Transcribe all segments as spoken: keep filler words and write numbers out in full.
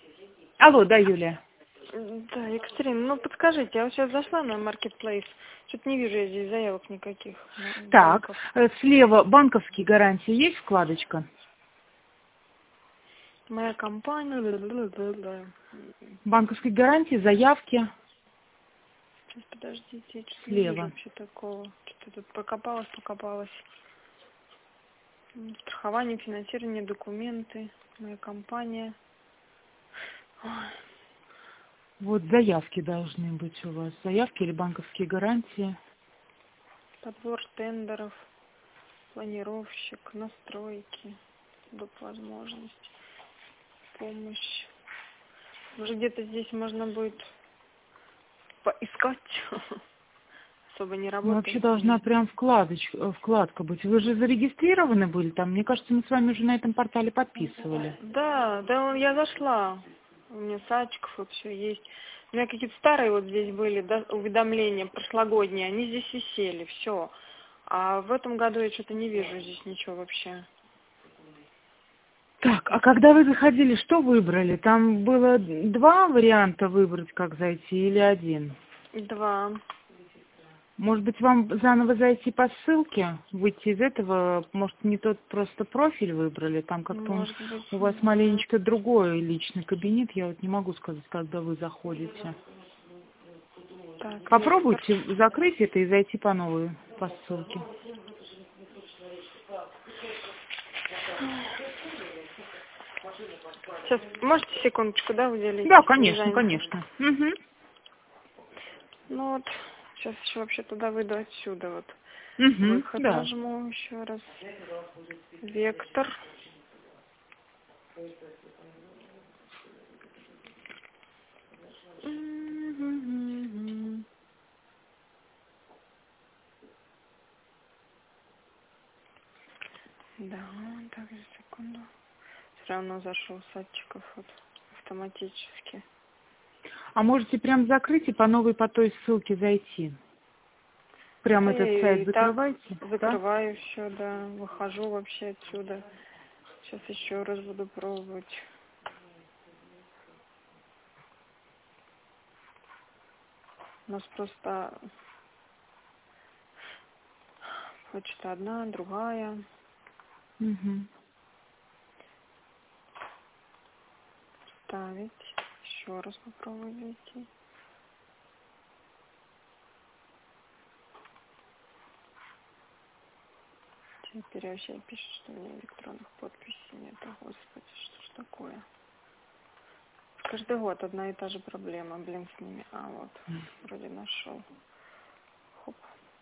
Алло, да, Юлия. Да, Екатерина, ну подскажите, я вот сейчас зашла на Marketplace, что-то не вижу я здесь заявок никаких. Так, банков. э, слева банковские гарантии есть вкладочка? Моя компания, бла-бла-бла-бла. Банковские гарантии, заявки Сейчас, подождите, я что-то не вижу слева. вообще такого. Что-то тут покопалась, покопалась. М, Страхование, финансирование, документы, моя компания. Ой, Вот заявки должны быть у вас. Заявки или банковские гарантии. подбор тендеров, планировщик, настройки, доп. Возможность, помощь. Может, где-то здесь можно будет поискать. Особо не Ну, вообще работает. должна прям вкладочка, вкладка быть. Вы же зарегистрированы были там? Мне кажется, мы с вами уже на этом портале подписывали. Да, да, он- я зашла. У меня садчиков вот все есть. У меня какие-то старые вот здесь были, да, уведомления прошлогодние, они здесь висели, все. А в этом году я что-то не вижу здесь ничего вообще. Так, а когда вы заходили, что выбрали? Там было два варианта выбрать, как зайти, или один? Два. Может быть, вам заново зайти по ссылке, выйти из этого, может, не тот просто профиль выбрали, там как-то он, Может быть, у вас не знаю. маленечко другой личный кабинет, я вот не могу сказать, когда вы заходите. Так, Вектор. Попробуйте закрыть это и зайти по новой, по ссылке. Сейчас, можете секундочку, да, уделить? Да, Не конечно, занято. конечно. Угу. Ну вот, сейчас еще вообще туда выйду отсюда вот. Угу, Выход да. нажму еще раз. Вектор. Мгм. Да, так, секунду. Все равно зашел с садчиков вот автоматически. А можете прям закрыть и по новой по той ссылке зайти. Прям Да этот я сайт и так закрывайте, да? закрываю все, да. Выхожу вообще отсюда. Сейчас еще раз буду пробовать. У нас просто почта одна, другая. Угу. Ставить. Еще раз попробую зайти. Теперь вообще пишет, что у меня электронных подписей нет. Господи, что ж такое? Каждый год одна и та же проблема, блин, с ними. А вот, вроде нашел. Хоп.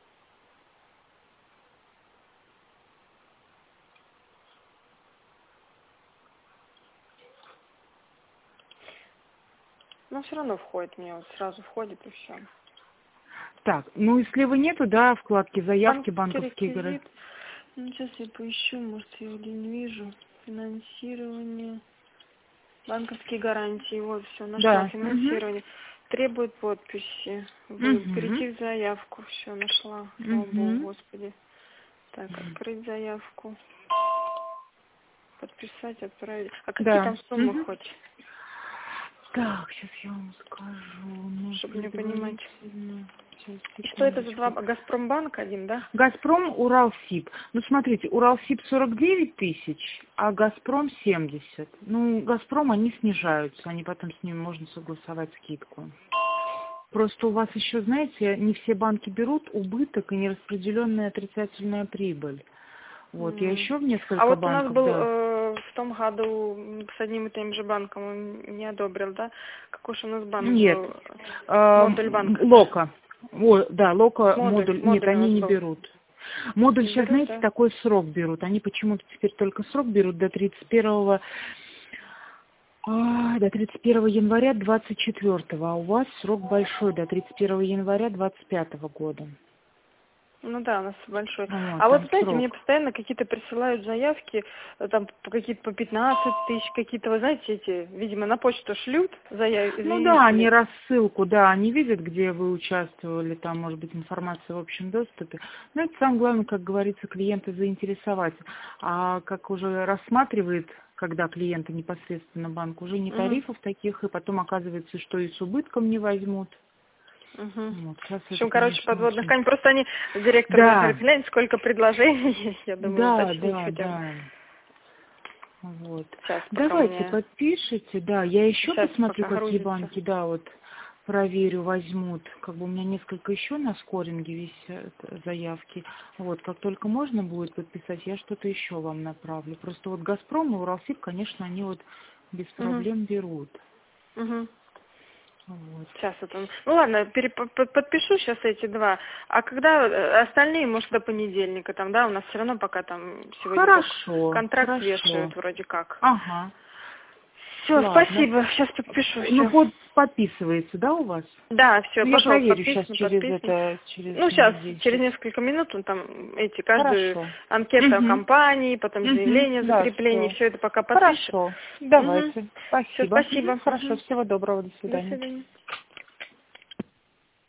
Но все равно входит мне, вот сразу входит и все. Так, ну и слева нету, да, вкладки заявки, Банковский банковские игры. реквизит. Ну, сейчас я поищу, может, я его не вижу. Финансирование. Банковские гарантии. Вот, все, нашла Да. Угу. финансирование. Требует подписи. Вы Угу. перейти в заявку. Все, нашла. Слава Богу, Угу. Господи. Так, открыть заявку. Подписать, отправить. А какие Да. там суммы Угу. хоть? Так, сейчас я вам скажу. Ну, Чтобы мне понимать. предварительно. Сейчас, И что это за два? секундочку. Газпромбанк один, да? Газпром, Уралсиб. Ну, смотрите, Уралсиб сорок девять тысяч, а Газпром семьдесят. Ну, Газпром, они снижаются, они потом с ними можно согласовать скидку. Просто у вас еще, знаете, не все банки берут убыток и нераспределенная отрицательная прибыль. Вот, я М. еще в А несколько вот у нас банков, был да. э, в том году м, с одним и тем же банком, он не одобрил, да? Какой же у нас банк Нет, был? Модуль эм, банка, да? Лока. О, да, Лока, Модуль, модуль. Нет, модуль у они нас не был. берут. Модуль Не сейчас, берут, знаете, да? такой срок берут. Они почему-то теперь только срок берут до тридцать первого, а, до тридцать первого января двадцать четвёртого, а у вас срок большой, до тридцать первого января двадцать пятого года. Ну да, у нас большой. Вот, А вот, там знаете, мне срок. постоянно какие-то присылают заявки, э, там по какие-то по пятнадцать тысяч, какие-то, вы знаете, эти, видимо, на почту шлют заяв... Ну да, они заявители. рассылку, да, они видят, где вы участвовали, там может быть информация в общем доступе. Но это самое главное, как говорится, клиента заинтересовать. А как уже рассматривает когда клиенты непосредственно банк, уже не Мгм. тарифов таких, и потом оказывается, что и с убытком не возьмут. Угу. Вот, сейчас В это, общем, короче, конечно, подводных очень... камней. Просто они, директор мне Да, говорит, глянь, сколько предложений есть. Я думаю, да, уточнить да, хотя бы. да. Вот. Сейчас, пока Давайте мне... подпишите, да. Я еще Сейчас, посмотрю, пока какие грузится. банки, да, вот проверю, возьмут. Как бы у меня несколько еще на скоринге висят заявки. Вот, как только можно будет подписать, я что-то еще вам направлю. Просто вот Газпром и Уралсиб, конечно, они вот без Угу. проблем берут. Угу. Вот. Сейчас это... Ну ладно, переп- под- подпишу сейчас эти два. А когда э, остальные, может, до понедельника там, да, у нас все равно пока там сегодня только Хорошо, контракт хорошо. вешают вроде как. Ага, Все, ладно. спасибо. Сейчас подпишу Ну, все. под, подписывается, да, у вас? Да, все, Ну, я пожалуйста, проверю сейчас подписано, через подписано. это, через Ну, сейчас, минут через десять. несколько минут, он там эти, каждую Хорошо. анкета Угу. компании, потом Угу. заявление, Да, закрепление, все. все это пока подпишет. Хорошо. Угу. Давайте. Все, Спасибо. Мгм. спасибо. Хорошо. Угу. Всего доброго. До До свидания. свидания.